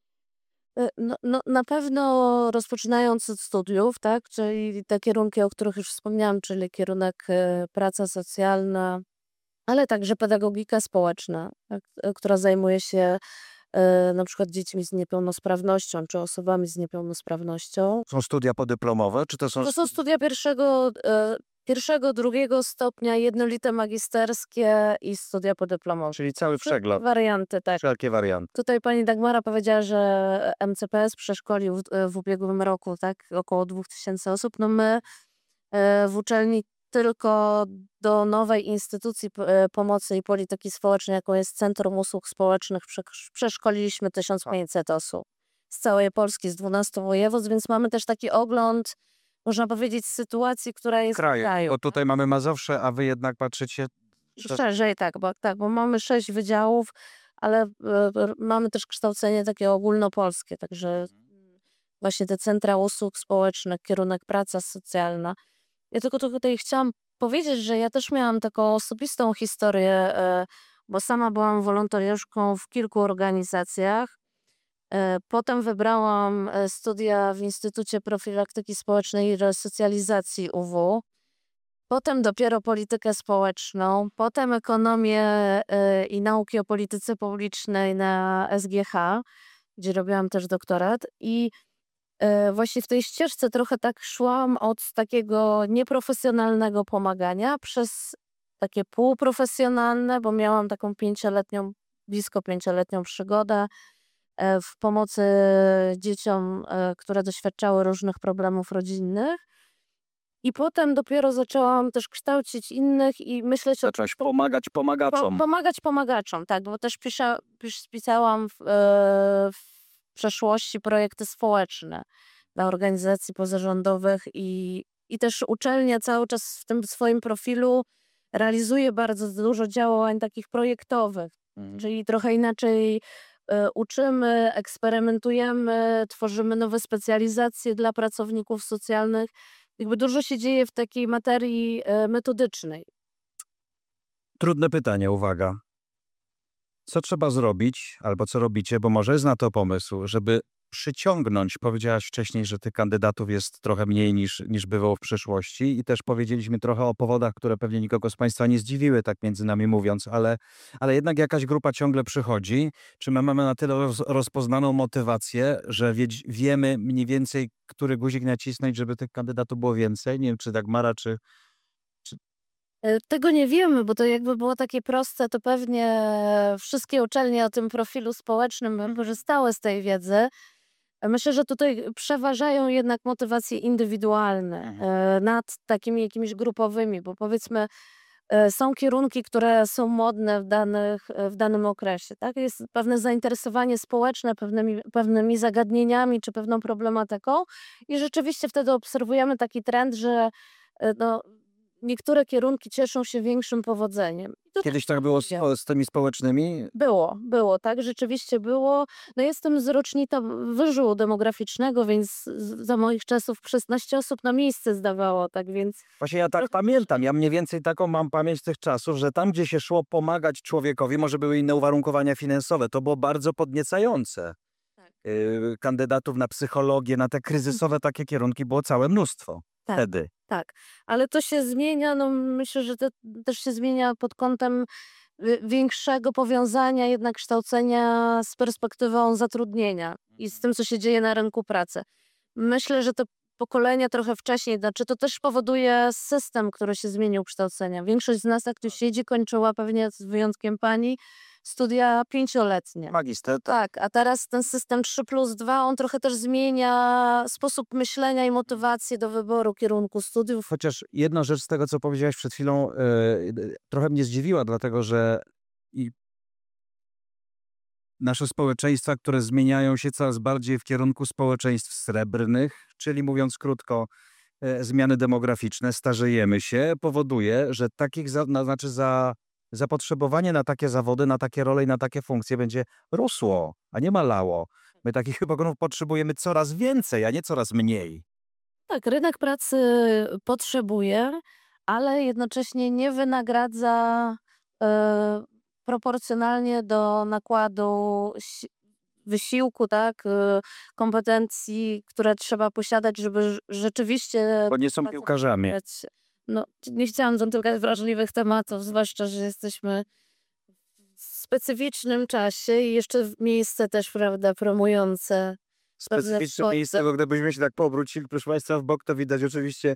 No, na pewno rozpoczynając od studiów, tak, czyli te kierunki, o których już wspomniałam, czyli kierunek praca socjalna, ale także pedagogika społeczna, tak, która zajmuje się na przykład dziećmi z niepełnosprawnością, czy osobami z niepełnosprawnością. Są studia podyplomowe, czy to są... To są studia pierwszego, drugiego stopnia, jednolite magisterskie i studia podyplomowe. Czyli cały Wszystkie przegląd, warianty, tak. wszelkie warianty. Tutaj pani Dagmara powiedziała, że MCPS przeszkolił w ubiegłym roku, tak, około 2000 osób. No my w uczelni tylko do nowej instytucji pomocy i polityki społecznej, jaką jest Centrum Usług Społecznych, przeszkoliliśmy 1500 osób z całej Polski, z 12 województw, więc mamy też taki ogląd, można powiedzieć, sytuacji, która jest w kraju. Bo tutaj mamy Mazowsze, a wy jednak patrzycie... Szerzej, bo mamy 6 wydziałów, ale mamy też kształcenie takie ogólnopolskie, także właśnie te centra usług społecznych, kierunek praca socjalna. Ja tylko tutaj chciałam powiedzieć, że ja też miałam taką osobistą historię, bo sama byłam wolontariuszką w kilku organizacjach. Potem wybrałam studia w Instytucie Profilaktyki Społecznej i Resocjalizacji UW. Potem dopiero politykę społeczną, potem ekonomię i nauki o polityce publicznej na SGH, gdzie robiłam też doktorat. I właśnie w tej ścieżce trochę tak szłam od takiego nieprofesjonalnego pomagania przez takie półprofesjonalne, bo miałam taką blisko pięcioletnią przygodę w pomocy dzieciom, które doświadczały różnych problemów rodzinnych. I potem dopiero zaczęłam też kształcić innych i myśleć o Zaczęłaś pomagać pomagaczom. pomagać pomagaczom, tak, bo też pisałam w przeszłości projekty społeczne dla organizacji pozarządowych i też uczelnia cały czas w tym swoim profilu realizuje bardzo dużo działań takich projektowych, czyli trochę inaczej uczymy, eksperymentujemy, tworzymy nowe specjalizacje dla pracowników socjalnych. Jakby dużo się dzieje w takiej materii metodycznej. Trudne pytanie, uwaga. Co trzeba zrobić, albo co robicie, bo może jest na to pomysł, żeby przyciągnąć, powiedziałaś wcześniej, że tych kandydatów jest trochę mniej niż bywało w przeszłości i też powiedzieliśmy trochę o powodach, które pewnie nikogo z Państwa nie zdziwiły, tak między nami mówiąc, ale jednak jakaś grupa ciągle przychodzi. Czy my mamy na tyle rozpoznaną motywację, że wiemy mniej więcej, który guzik nacisnąć, żeby tych kandydatów było więcej? Nie wiem, czy Dagmara, czy... Tego nie wiemy, bo to jakby było takie proste, to pewnie wszystkie uczelnie o tym profilu społecznym by korzystały z tej wiedzy. Myślę, że tutaj przeważają jednak motywacje indywidualne nad takimi jakimiś grupowymi, bo powiedzmy są kierunki, które są modne w danym okresie. Tak? Jest pewne zainteresowanie społeczne pewnymi zagadnieniami czy pewną problematyką i rzeczywiście wtedy obserwujemy taki trend, że no, niektóre kierunki cieszą się większym powodzeniem. I to Kiedyś tak było z tymi społecznymi? było, tak, rzeczywiście było. No jestem z rocznika wyżu demograficznego, więc za moich czasów 16 osób na miejsce zdawało, tak więc... Właśnie ja tak pamiętam, ja mniej więcej taką mam pamięć tych czasów, że tam, gdzie się szło pomagać człowiekowi, może były inne uwarunkowania finansowe, to było bardzo podniecające. Tak. Kandydatów na psychologię, na te kryzysowe takie kierunki było całe mnóstwo Tak. wtedy. Tak, ale to się zmienia, no myślę, że to też się zmienia pod kątem większego powiązania jednak kształcenia z perspektywą zatrudnienia i z tym, co się dzieje na rynku pracy. Myślę, że te pokolenia trochę wcześniej, znaczy to też powoduje system, który się zmienił kształcenia. Większość z nas, jak tu siedzi, kończyła pewnie z wyjątkiem pani studia 5-letnie. Magister, Tak, a teraz ten system 3+2, on trochę też zmienia sposób myślenia i motywację do wyboru kierunku studiów. chociaż jedna rzecz z tego, co powiedziałaś przed chwilą, trochę mnie zdziwiła, dlatego że nasze społeczeństwa, które zmieniają się coraz bardziej w kierunku społeczeństw srebrnych, czyli mówiąc krótko, zmiany demograficzne, starzejemy się, powoduje, że zapotrzebowanie na takie zawody, na takie role i na takie funkcje będzie rosło, a nie malało. My takich chyba potrzebujemy coraz więcej, a nie coraz mniej. Tak, rynek pracy potrzebuje, ale jednocześnie nie wynagradza proporcjonalnie do nakładu wysiłku, tak, kompetencji, które trzeba posiadać, żeby rzeczywiście... Bo nie są piłkarzami. No, nie chciałam dotykać wrażliwych tematów, zwłaszcza, że jesteśmy w specyficznym czasie i jeszcze miejsce też, prawda, promujące Specyficzne pewne miejsce, bo gdybyśmy się tak powrócili, proszę Państwa, w bok, to widać oczywiście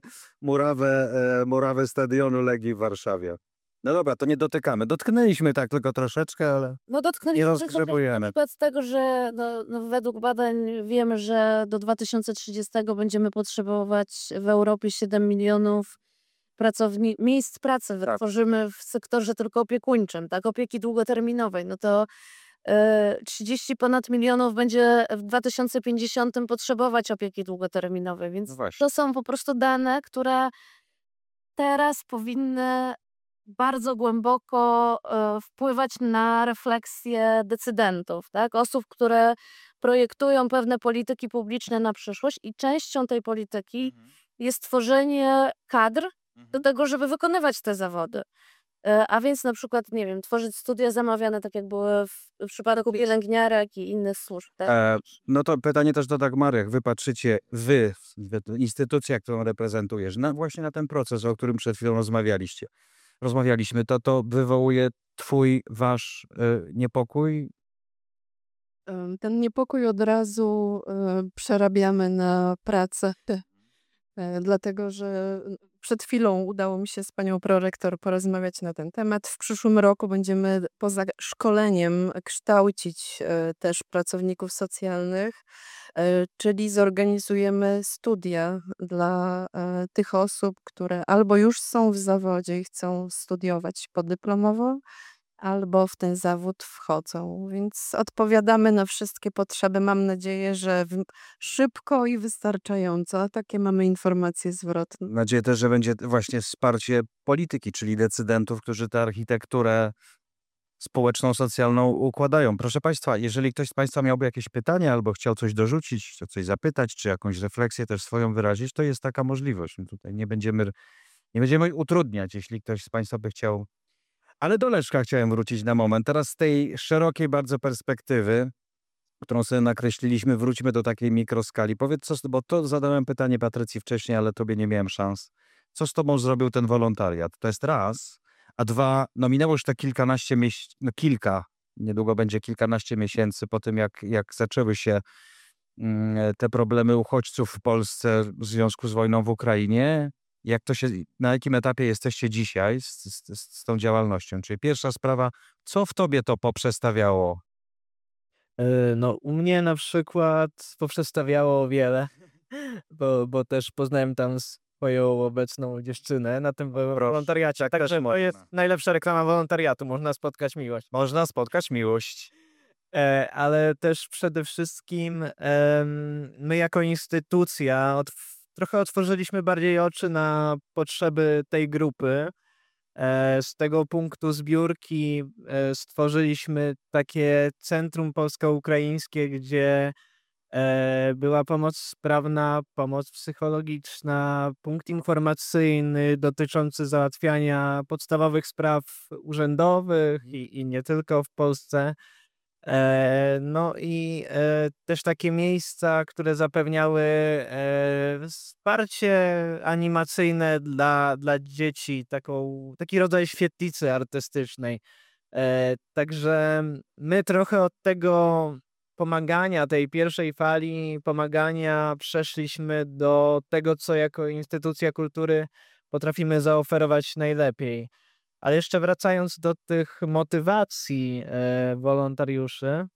murawę stadionu Legii w Warszawie. No dobra, to nie dotykamy. Dotknęliśmy tak tylko troszeczkę, ale No nie dotknęliśmy na rozgrzebujemy. przykład tego, że według badań wiemy, że do 2030 będziemy potrzebować w Europie 7 milionów miejsc pracy Tak. tworzymy w sektorze tylko opiekuńczym, tak, opieki długoterminowej. No to 30 ponad milionów będzie w 2050 potrzebować opieki długoterminowej, No więc właśnie. to są po prostu dane, które teraz powinny bardzo głęboko wpływać na refleksję decydentów, tak? Osób, które projektują pewne polityki publiczne na przyszłość i częścią tej polityki jest tworzenie kadr do tego, żeby wykonywać te zawody. A więc na przykład, nie wiem, tworzyć studia zamawiane, tak jak były w przypadku pielęgniarek i innych służb. Tak? No to pytanie też do Dagmary, jak wy patrzycie, instytucja, którą reprezentujesz, właśnie na ten proces, o którym przed chwilą rozmawialiśmy, to wywołuje wasz niepokój? Ten niepokój od razu przerabiamy na pracę. Dlatego, że przed chwilą udało mi się z panią prorektor porozmawiać na ten temat. W przyszłym roku będziemy poza szkoleniem kształcić też pracowników socjalnych, czyli zorganizujemy studia dla tych osób, które albo już są w zawodzie i chcą studiować podyplomowo, albo w ten zawód wchodzą, więc odpowiadamy na wszystkie potrzeby. Mam nadzieję, że szybko i wystarczająco. Takie mamy informacje zwrotne. Mam nadzieję też, że będzie właśnie wsparcie polityki, czyli decydentów, którzy tę architekturę społeczną, socjalną układają. Proszę Państwa, jeżeli ktoś z Państwa miałby jakieś pytanie albo chciał coś dorzucić, chciał coś zapytać, czy jakąś refleksję też swoją wyrazić, to jest taka możliwość. My tutaj nie będziemy utrudniać, jeśli ktoś z Państwa by chciał. Ale do Leszka chciałem wrócić na moment. Teraz z tej szerokiej bardzo perspektywy, którą sobie nakreśliliśmy, wróćmy do takiej mikroskali. Powiedz, bo to zadałem pytanie Patrycji wcześniej, ale tobie nie miałem szans. Co z tobą zrobił ten wolontariat? To jest raz. A dwa, no minęło już te kilkanaście miesięcy, no niedługo będzie kilkanaście miesięcy po tym, jak zaczęły się te problemy uchodźców w Polsce w związku z wojną w Ukrainie. Na jakim etapie jesteście dzisiaj z tą działalnością? Czyli pierwsza sprawa, co w tobie to poprzestawiało? No, u mnie na przykład poprzestawiało wiele, bo też poznałem tam swoją obecną dziewczynę na tym wolontariacie. Także to jest najlepsza reklama wolontariatu. Można spotkać miłość. Można spotkać miłość. Ale też przede wszystkim my jako instytucja trochę otworzyliśmy bardziej oczy na potrzeby tej grupy. Z tego punktu zbiórki stworzyliśmy takie centrum polsko-ukraińskie, gdzie była pomoc prawna, pomoc psychologiczna, punkt informacyjny dotyczący załatwiania podstawowych spraw urzędowych i nie tylko w Polsce. No i też takie miejsca, które zapewniały wsparcie animacyjne dla dzieci, taki rodzaj świetlicy artystycznej. Także my trochę od tego pomagania, tej pierwszej fali pomagania przeszliśmy do tego, co jako instytucja kultury potrafimy zaoferować najlepiej. Ale jeszcze wracając do tych motywacji wolontariuszy,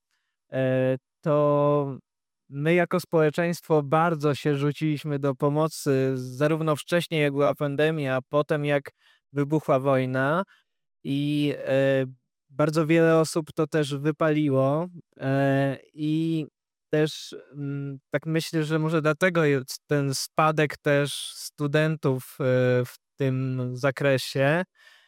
to my jako społeczeństwo bardzo się rzuciliśmy do pomocy zarówno wcześniej, jak była pandemia, a potem jak wybuchła wojna i bardzo wiele osób to też wypaliło i też tak myślę, że może dlatego jest ten spadek też studentów w tym zakresie.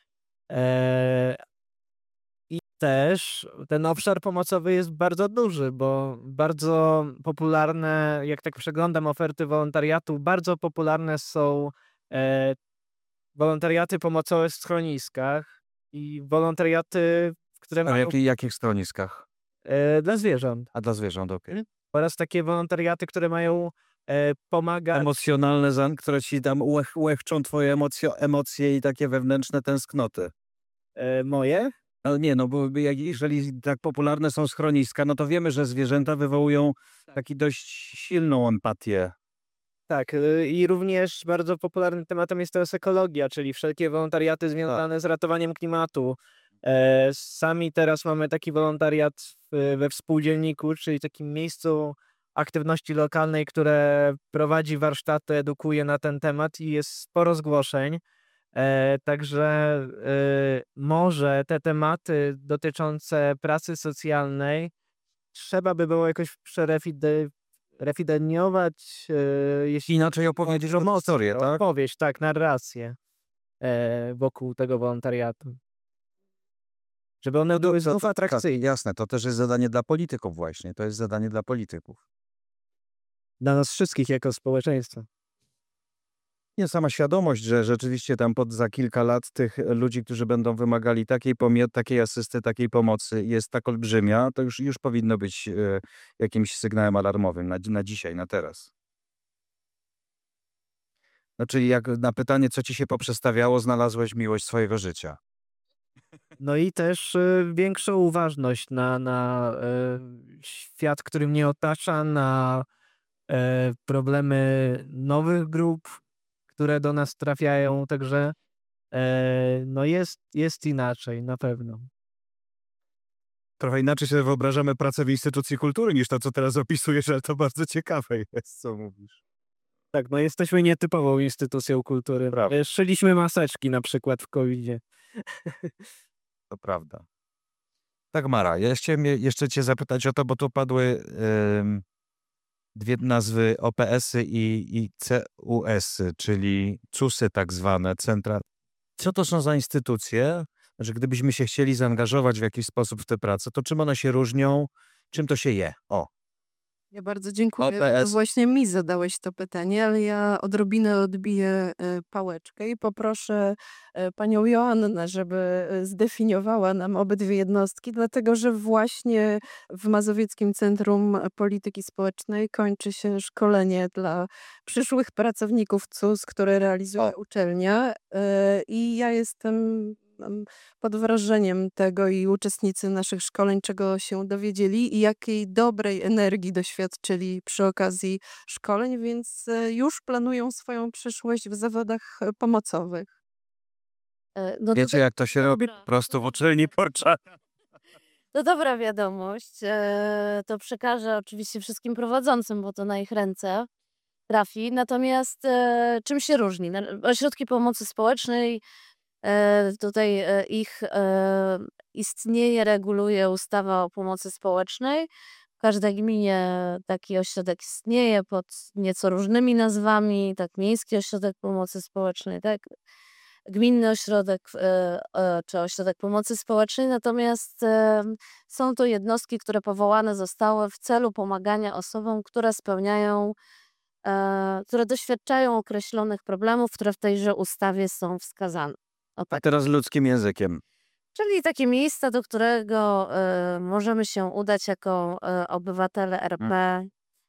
I też ten obszar pomocowy jest bardzo duży, bo bardzo popularne, jak tak przeglądam oferty wolontariatu, bardzo popularne są wolontariaty pomocowe w schroniskach i wolontariaty, które A mają jakich schroniskach? dla zwierząt. A dla zwierząt, okej. Oraz takie wolontariaty, które mają pomagać. Emocjonalne, które ci tam łechczą twoje emocje i takie wewnętrzne tęsknoty. Moje? Ale nie, no bo jeżeli tak popularne są schroniska, no to wiemy, że zwierzęta wywołują taki dość silną empatię. Tak, i również bardzo popularnym tematem jest teraz ekologia, czyli wszelkie wolontariaty związane z ratowaniem klimatu. Sami teraz mamy taki wolontariat we współdzielniku, czyli takim miejscu aktywności lokalnej, które prowadzi warsztaty, edukuje na ten temat i jest sporo zgłoszeń. Także może te tematy dotyczące pracy socjalnej trzeba by było jakoś refideniować, jeśli Inaczej opowiedzieć o historię, tak? opowieść, tak, narrację wokół tego wolontariatu. Żeby one były znów atrakcyjne. Jasne, to też jest zadanie dla polityków właśnie. To jest zadanie dla polityków. Dla nas wszystkich jako społeczeństwa. Nie, sama świadomość, że rzeczywiście tam za kilka lat tych ludzi, którzy będą wymagali takiej asysty, takiej pomocy jest tak olbrzymia, to już powinno być jakimś sygnałem alarmowym na dzisiaj, na teraz. Znaczy, jak na pytanie, co ci się poprzestawiało, znalazłeś miłość swojego życia. No i też większą uważność na świat, który mnie otacza, na problemy nowych grup, które do nas trafiają, także no jest inaczej, na pewno. Trochę inaczej się wyobrażamy pracę w instytucji kultury niż to, co teraz opisujesz, ale to bardzo ciekawe jest, co mówisz. Tak, no jesteśmy nietypową instytucją kultury. Prawda. Szyliśmy maseczki na przykład w COVID-zie. To prawda. Tak, Mara, ja chciałem jeszcze cię zapytać o to, bo tu padły dwie nazwy OPS-y i CUS-y, czyli CUS-y tak zwane, centra. Co to są za instytucje? że gdybyśmy się chcieli zaangażować w jakiś sposób w tę pracę, to czym one się różnią, czym to się je? O, Ja bardzo dziękuję. To OPS. właśnie mi zadałeś to pytanie, ale ja odrobinę odbiję pałeczkę i poproszę panią Joannę, żeby zdefiniowała nam obydwie jednostki, dlatego że właśnie w Mazowieckim Centrum Polityki Społecznej kończy się szkolenie dla przyszłych pracowników CUS, które realizuje uczelnia. I ja jestem pod wrażeniem tego i uczestnicy naszych szkoleń, czego się dowiedzieli i jakiej dobrej energii doświadczyli przy okazji szkoleń, więc już planują swoją przyszłość w zawodach pomocowych. No Wiecie, tutaj jak to się robi? Po prostu w uczelni porcza. to dobra wiadomość. To przekażę oczywiście wszystkim prowadzącym, bo to na ich ręce trafi. Natomiast czym się różni? Ośrodki pomocy społecznej, tutaj ich istnienie reguluje ustawa o pomocy społecznej. W każdej gminie taki ośrodek istnieje pod nieco różnymi nazwami, tak miejski ośrodek pomocy społecznej, tak, gminny ośrodek czy ośrodek pomocy społecznej. Natomiast są to jednostki, które powołane zostały w celu pomagania osobom, które spełniają, które doświadczają określonych problemów, które w tejże ustawie są wskazane. O A tak. teraz ludzkim językiem. Czyli takie miejsce, do którego możemy się udać jako obywatele RP,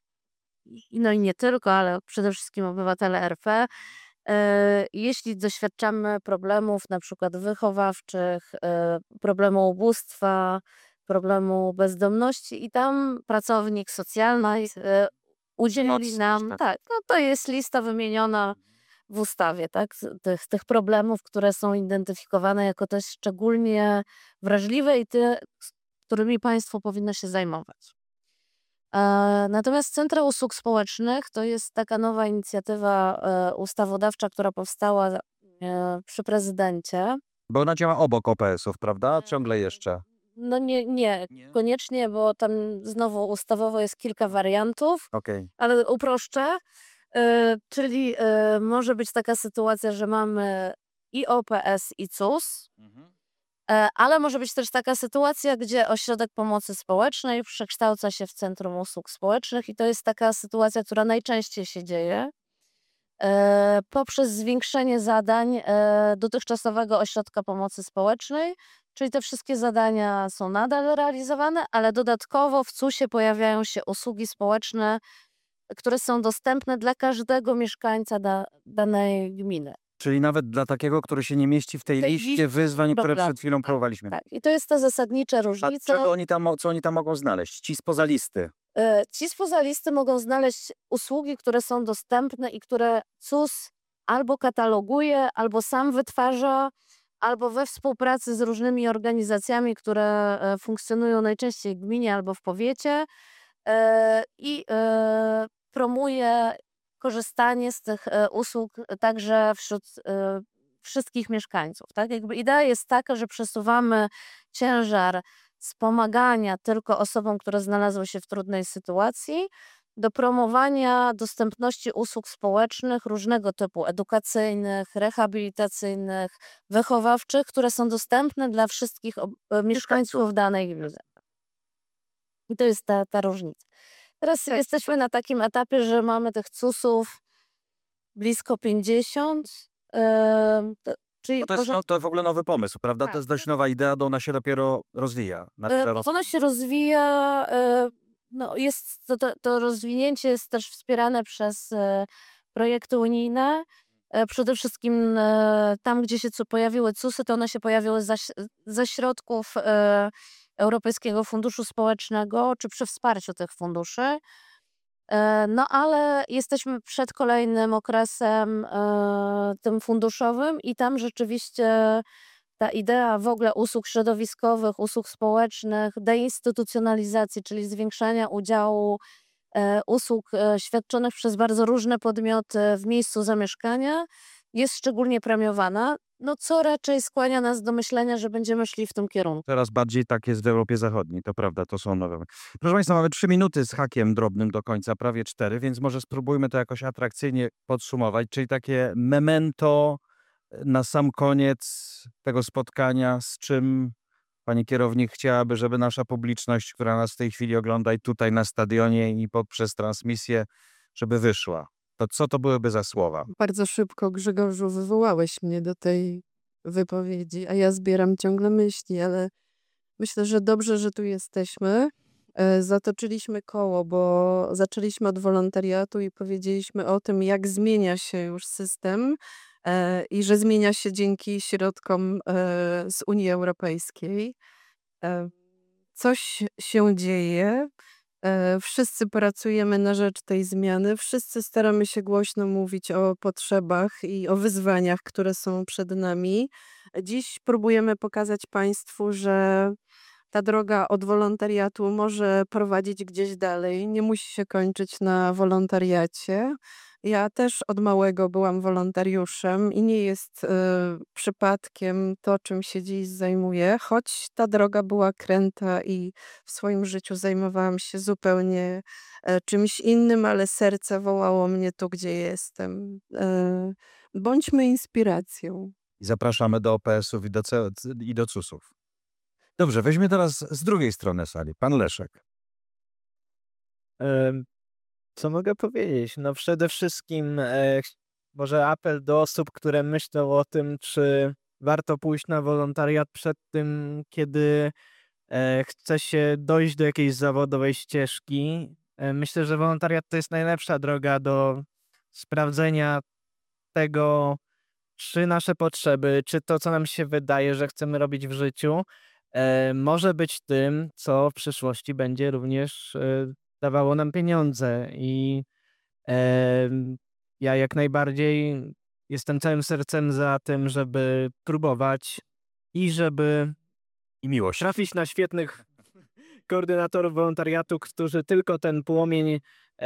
no i nie tylko, ale przede wszystkim obywatele RP, jeśli doświadczamy problemów na przykład wychowawczych, problemu ubóstwa, problemu bezdomności i tam pracownik socjalny udzieli nam, tak, no to jest lista wymieniona w ustawie, tak, tych problemów, które są identyfikowane jako też szczególnie wrażliwe i te, z którymi państwo powinno się zajmować. Natomiast Centra Usług Społecznych to jest taka nowa inicjatywa ustawodawcza, która powstała przy prezydencie. Bo ona działa obok OPS-ów, prawda? Ciągle jeszcze. No nie koniecznie, bo tam znowu ustawowo jest kilka wariantów, Okej. ale uproszczę. Czyli może być taka sytuacja, że mamy i OPS, i CUS, ale może być też taka sytuacja, gdzie ośrodek pomocy społecznej przekształca się w Centrum Usług Społecznych i to jest taka sytuacja, która najczęściej się dzieje poprzez zwiększenie zadań dotychczasowego ośrodka pomocy społecznej, czyli te wszystkie zadania są nadal realizowane, ale dodatkowo w CUS-ie pojawiają się usługi społeczne, które są dostępne dla każdego mieszkańca danej gminy. Czyli nawet dla takiego, który się nie mieści w tej Tej liście liście wyzwań, które problemów. przed chwilą próbowaliśmy. Tak. I to jest ta zasadnicza A różnica. czego oni tam, co oni tam mogą znaleźć? Ci spoza listy. Ci spoza listy mogą znaleźć usługi, które są dostępne i które CUS albo kataloguje, albo sam wytwarza, albo we współpracy z różnymi organizacjami, które funkcjonują najczęściej w gminie albo w powiecie i promuje korzystanie z tych usług także wśród wszystkich mieszkańców. Tak? Jakby idea jest taka, że przesuwamy ciężar wspomagania tylko osobom, które znalazły się w trudnej sytuacji, do promowania dostępności usług społecznych różnego typu, edukacyjnych, rehabilitacyjnych, wychowawczych, które są dostępne dla wszystkich mieszkańców danej gminy. I to jest ta różnica. Teraz jesteśmy na takim etapie, że mamy tych CUS-ów blisko 50. Czyli No to jest to w ogóle nowy pomysł, prawda? To jest dość nowa idea, bo ona się dopiero rozwija. ona się rozwija, no jest, to rozwinięcie jest też wspierane przez projekty unijne. Przede wszystkim tam, gdzie się pojawiły CUS-y, to one się pojawiły ze środków Europejskiego Funduszu Społecznego, czy przy wsparciu tych funduszy. No ale jesteśmy przed kolejnym okresem tym funduszowym i tam rzeczywiście ta idea w ogóle usług środowiskowych, usług społecznych, deinstytucjonalizacji, czyli zwiększania udziału usług świadczonych przez bardzo różne podmioty w miejscu zamieszkania jest szczególnie premiowana, no co raczej skłania nas do myślenia, że będziemy szli w tym kierunku. Teraz bardziej tak jest w Europie Zachodniej, to prawda, to są nowe. Proszę Państwa, mamy 3 minuty z hakiem drobnym do końca, prawie 4, więc może spróbujmy to jakoś atrakcyjnie podsumować, czyli takie memento na sam koniec tego spotkania, z czym pani kierownik chciałaby, żeby nasza publiczność, która nas w tej chwili ogląda i tutaj na stadionie i poprzez transmisję, żeby wyszła? To co to byłyby za słowa? Bardzo szybko, Grzegorzu, wywołałeś mnie do tej wypowiedzi, a ja zbieram ciągle myśli, ale myślę, że dobrze, że tu jesteśmy. Zatoczyliśmy koło, bo zaczęliśmy od wolontariatu i powiedzieliśmy o tym, jak zmienia się już system i że zmienia się dzięki środkom z Unii Europejskiej. E, Coś się dzieje. Wszyscy pracujemy na rzecz tej zmiany, wszyscy staramy się głośno mówić o potrzebach i o wyzwaniach, które są przed nami. Dziś próbujemy pokazać Państwu, że ta droga od wolontariatu może prowadzić gdzieś dalej, nie musi się kończyć na wolontariacie. Ja też od małego byłam wolontariuszem i nie jest przypadkiem to, czym się dziś zajmuję, choć ta droga była kręta i w swoim życiu zajmowałam się zupełnie czymś innym, ale serce wołało mnie tu, gdzie jestem. Bądźmy inspiracją. I zapraszamy do OPS-ów i do CUS-ów. Dobrze, weźmy teraz z drugiej strony sali. Pan Leszek. Em, Co mogę powiedzieć? No przede wszystkim może apel do osób, które myślą o tym, czy warto pójść na wolontariat przed tym, kiedy chce się dojść do jakiejś zawodowej ścieżki. Myślę, że wolontariat to jest najlepsza droga do sprawdzenia tego, czy nasze potrzeby, czy to, co nam się wydaje, że chcemy robić w życiu, może być tym, co w przyszłości będzie również dawało nam pieniądze. I ja jak najbardziej jestem całym sercem za tym, żeby próbować i żeby I miłość. trafić na świetnych koordynatorów wolontariatu, którzy tylko ten płomień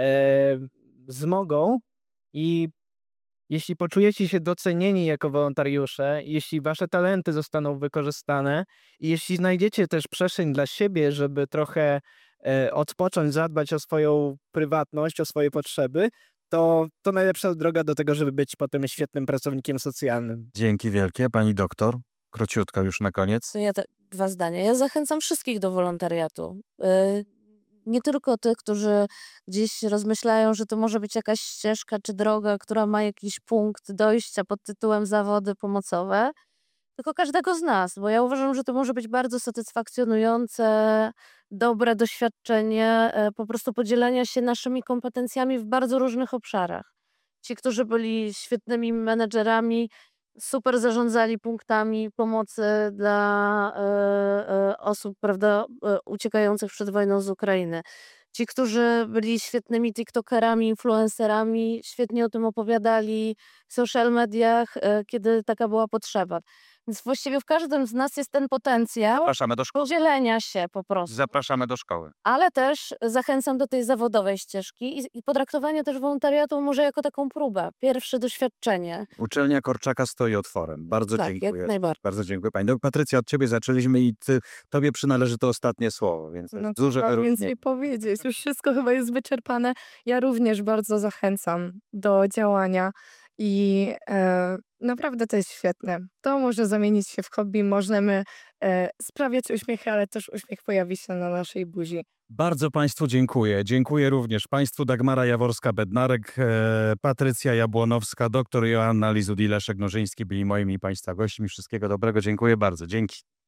wzmogą. I jeśli poczujecie się docenieni jako wolontariusze, jeśli wasze talenty zostaną wykorzystane i jeśli znajdziecie też przestrzeń dla siebie, żeby trochę odpocząć, zadbać o swoją prywatność, o swoje potrzeby, to najlepsza droga do tego, żeby być potem świetnym pracownikiem socjalnym. Dzięki wielkie. Pani doktor, króciutko już na koniec. To ja 2 zdania. Ja zachęcam wszystkich do wolontariatu. Nie tylko tych, którzy gdzieś rozmyślają, że to może być jakaś ścieżka czy droga, która ma jakiś punkt dojścia pod tytułem zawody pomocowe, tylko każdego z nas, bo ja uważam, że to może być bardzo satysfakcjonujące, dobre doświadczenie, po prostu podzielenia się naszymi kompetencjami w bardzo różnych obszarach. Ci, którzy byli świetnymi menedżerami, super zarządzali punktami pomocy dla osób, prawda, uciekających przed wojną z Ukrainy. Ci, którzy byli świetnymi tiktokerami, influencerami, świetnie o tym opowiadali w social mediach, kiedy taka była potrzeba. Więc właściwie w każdym z nas jest ten potencjał Zapraszamy do szkoły. podzielenia się po prostu. Zapraszamy do szkoły. Ale też zachęcam do tej zawodowej ścieżki i potraktowania też wolontariatu może jako taką próbę, pierwsze doświadczenie. Uczelnia Korczaka stoi otworem. Bardzo Tak, jak dziękuję. najbardziej. Bardzo dziękuję pani. Patrycja, od ciebie zaczęliśmy i tobie przynależy to ostatnie słowo, więc No duże co mam wyróżnienie. więcej powiedzieć? Już wszystko chyba jest wyczerpane. Ja również bardzo zachęcam do działania i naprawdę to jest świetne. To może zamienić się w hobby, możemy sprawiać uśmiechy, ale też uśmiech pojawi się na naszej buzi. Bardzo państwu dziękuję. Dziękuję również państwu. Dagmara Jaworska-Bednarek, Patrycja Jabłonowska, dr Joanna Lizud i Leszek Nożyński byli moimi i państwa gośćmi. Wszystkiego dobrego. Dziękuję bardzo. Dzięki.